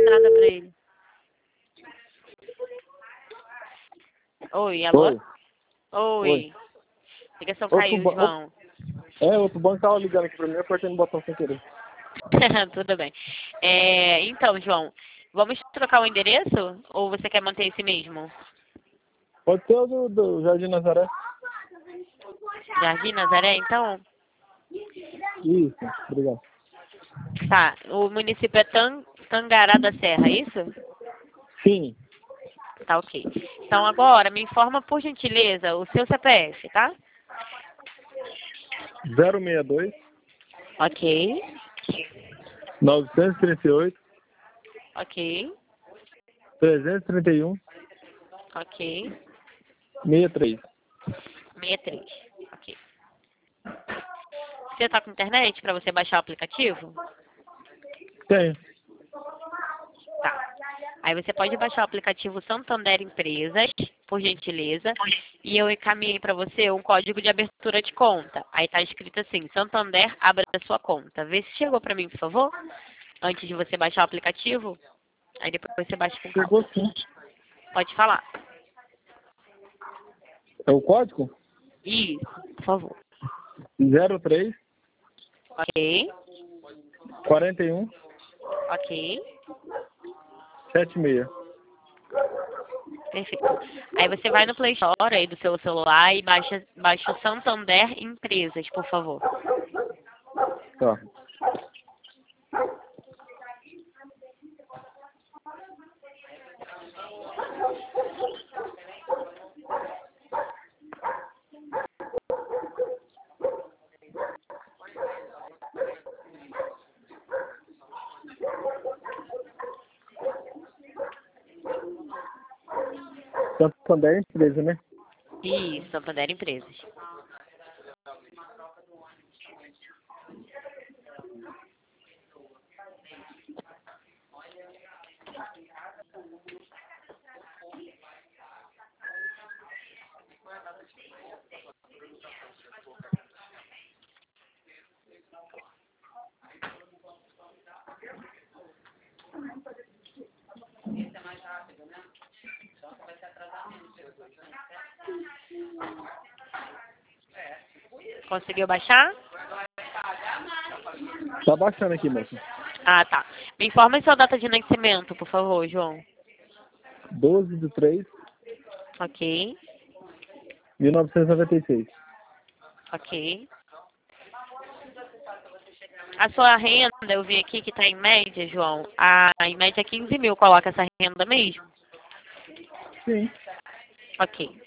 nada pra ele. Oi, alô? Oi. Oi. Ligação Outro caiu, João. outro banco tava ligando aqui pra mim, eu apertei no botão sem querer. Tudo bem. Então, João, vamos trocar o endereço? Ou você quer manter esse mesmo? Pode ser o do Jardim Nazaré? Jardim Nazaré, então? Isso, obrigado. Tá. O município é Tangará da Serra, é isso? Sim, Tá, ok. Então, agora, me informa, por gentileza, o seu CPF, tá? 062 Ok. 938 Ok. 331 Ok. 63. 63. Ok. Você tá com internet para você baixar o aplicativo? Tem. Tá. Aí você pode baixar o aplicativo Santander Empresas, por gentileza, e eu encaminhei para você um código de abertura de conta. Aí tá escrito assim, Santander, abra sua conta. Vê se chegou para mim, por favor, antes de você baixar o aplicativo. Aí depois você baixa com calma. Chegou sim. Pode falar. É o código? Isso, por favor. 03 Ok, 41 ok, 76. perfeito. Aí você vai no Play Store aí do seu celular e baixa o Santander Empresas, por favor. Tá. Santander Empresa, né? Isso, Santander Empresas. Conseguiu baixar? Tá baixando aqui, moço. Ah, tá. Me informa a sua data de nascimento, por favor, João. 12 de 3 Ok, 1996. ok. A sua renda, eu vi aqui que está em média, João. Em média 15 mil, coloca essa renda mesmo? Sim. Ok.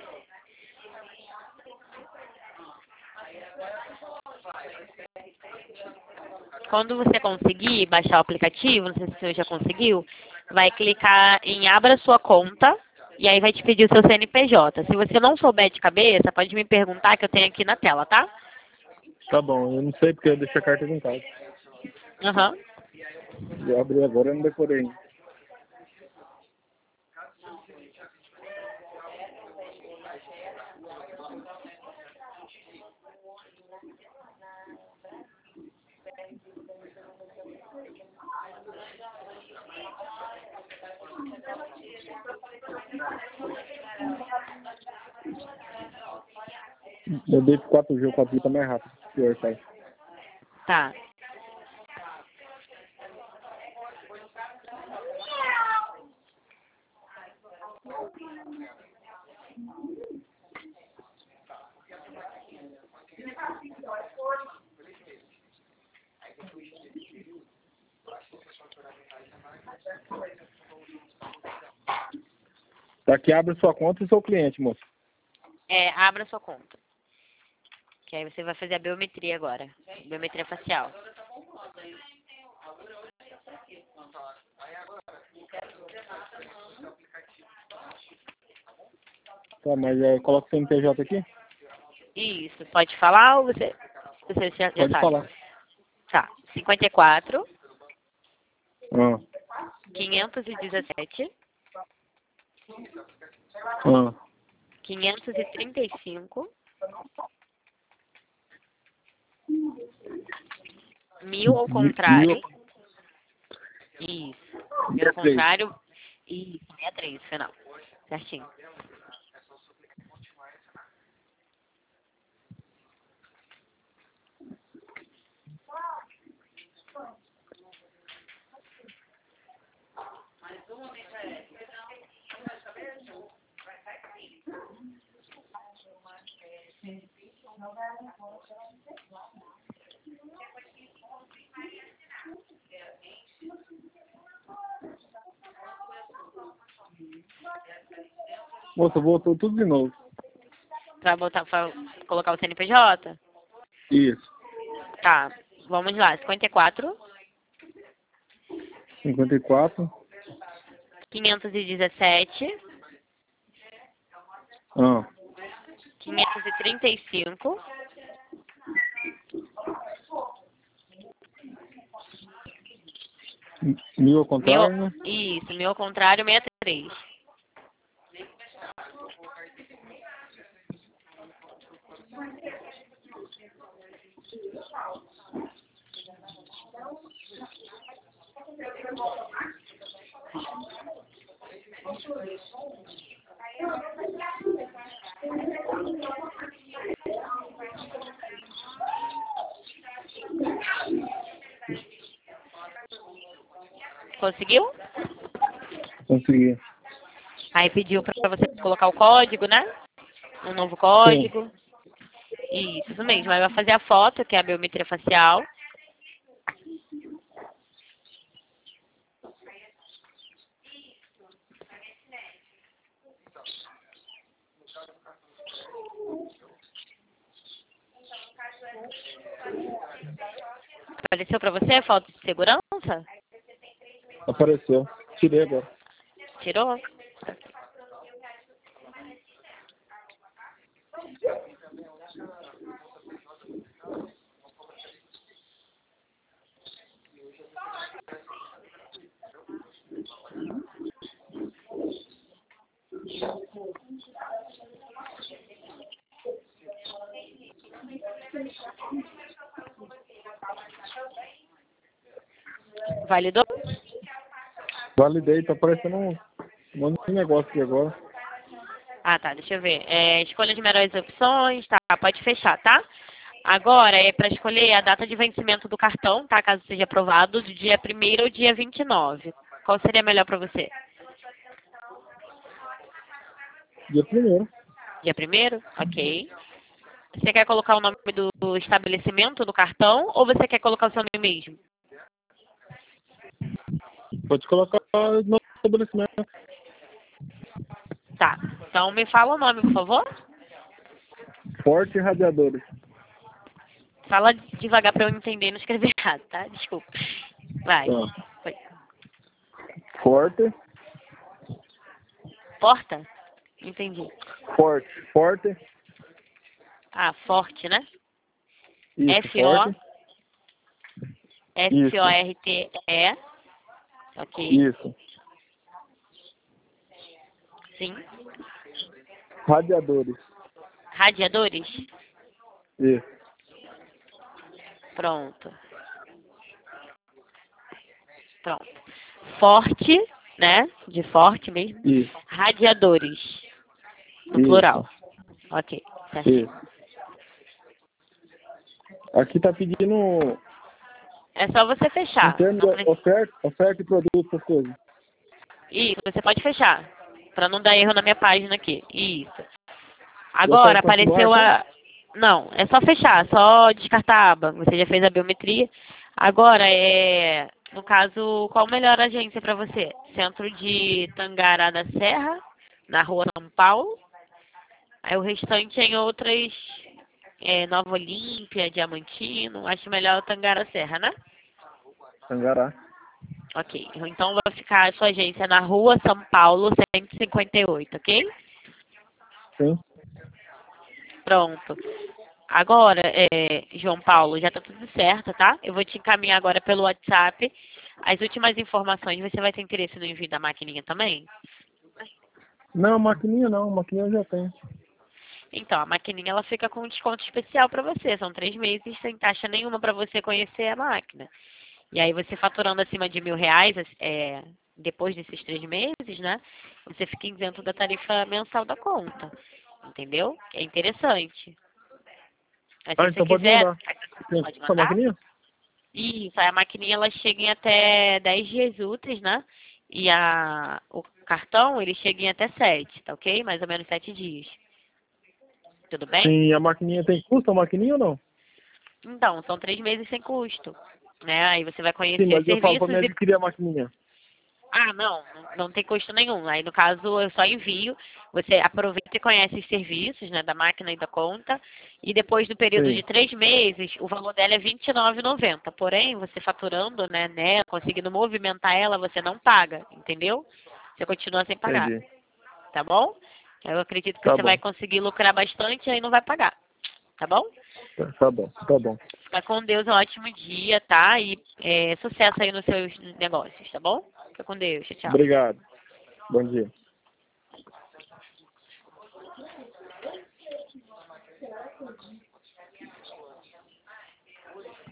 Quando você conseguir baixar o aplicativo, não sei se você já conseguiu, vai clicar em Abra sua conta e aí vai te pedir o seu CNPJ. Se você não souber de cabeça, pode me perguntar que eu tenho aqui na tela, tá? Tá bom, eu não sei porque eu deixei a carta em casa. Aham. Eu abri agora, eu não decorei ainda. Eu dei 4G, o 4G tá mais rápido. Pior, cara. Tá. Tá aqui, abre sua conta e sou cliente, moço. Abra sua conta. Que aí você vai fazer a biometria agora. Biometria facial. Tá, mas coloca o CNPJ aqui? Isso. Pode falar ou você já Pode sabe? falar. Tá. 54, Ah, 517, ah. 535, 1000 ao Mil. contrário. Isso. E ao contrário, e 63, final. Certinho. Moça, voltou tudo de novo. Pra colocar o CNPJ? Isso. Tá, vamos lá. 54, 54. 517, Ah. 535, 1000 ao contrário, né? isso, 1000 ao contrário, 63. Conseguiu? Consegui. Aí pediu para você colocar o código, né? Um novo código. Isso mesmo. Aí vai fazer a foto, que é a biometria facial. Apareceu para você a foto de segurança? Apareceu. Tirei agora. Tirou? Validou? Validei, tá aparecendo um monte de negócio aqui agora. Ah, tá, deixa eu ver. Escolha de melhores opções, tá, pode fechar, tá? Agora é para escolher a data de vencimento do cartão, tá? Caso seja aprovado, do dia 1º ao dia 29. Qual seria melhor para você? Dia 1º. Dia 1º? Ok. Você quer colocar o nome do estabelecimento do cartão ou você quer colocar o seu nome mesmo? Pode colocar no estabelecimento. Tá. Então me fala o nome, por favor. Forte Radiadores. Fala devagar para eu entender e não escrever errado, tá? Desculpa. Vai. Tá. Foi. Forte. Porta? Entendi. Forte. Forte. Ah, forte, né? Isso, F-O. forte. F-O-R-T-E. Ok. Isso. Sim. Radiadores. Radiadores? Isso. Pronto. Pronto. Forte, né? De forte mesmo. Isso. Radiadores. No Isso. plural. Ok. Certinho. Isso. Aqui tá pedindo É só você em fechar. termos Não de oferta e produto, essas coisas. Isso, você pode fechar. Pra não dar erro na minha página aqui. Isso. Eu Agora posso continuar, apareceu a. Não, é só fechar, só descartar a aba. Você já fez a biometria. Agora no caso, qual a melhor agência para você? Centro de Tangará da Serra, na rua São Paulo. Aí o restante é em outras, Nova Olímpia, Diamantino. Acho melhor o Tangará Serra, né? Tangará. Ok. Então vai ficar a sua agência na rua São Paulo 158, ok? Sim. Pronto. Agora, João Paulo, já está tudo certo, tá? Eu vou te encaminhar agora pelo WhatsApp. As últimas informações, você vai ter interesse no envio da maquininha também? Não, maquininha não. Maquininha eu já tenho. Então, a maquininha ela fica com um desconto especial para você. São 3 meses sem taxa nenhuma para você conhecer a máquina. E aí você faturando acima de R$1.000, depois desses 3 meses, né, você fica isento da tarifa mensal da conta. Entendeu? É interessante. Aí, se você então pode quiser, mandar. Tem pode essa mandar. maquininha? Isso, aí a maquininha ela chega em até 10 dias úteis, né? E o cartão ele chega em até 7, tá ok? Mais ou menos 7 dias. Tudo bem? Sim, a maquininha tem custo, a maquininha ou não? Então, são 3 meses sem custo. Né? Aí você vai Sim, conhecer os mas eu falo pra serviços me e adquirir a maquininha. ah, não tem custo nenhum. Aí, no caso, eu só envio. Você aproveita e conhece os serviços, né, da máquina e da conta. E depois do período de Sim, 3 meses, o valor dela é R$ 29,90. Porém, você faturando, né, conseguindo movimentar ela, você não paga, entendeu? Você continua sem pagar, entendi. tá bom? Eu acredito que Tá você vai bom, conseguir lucrar bastante e aí não vai pagar, tá bom? tá bom, tá bom. Fica com Deus, um ótimo dia, tá? E sucesso aí nos seus negócios, tá bom? Fica com Deus, tchau, tchau. Obrigado. Bom dia.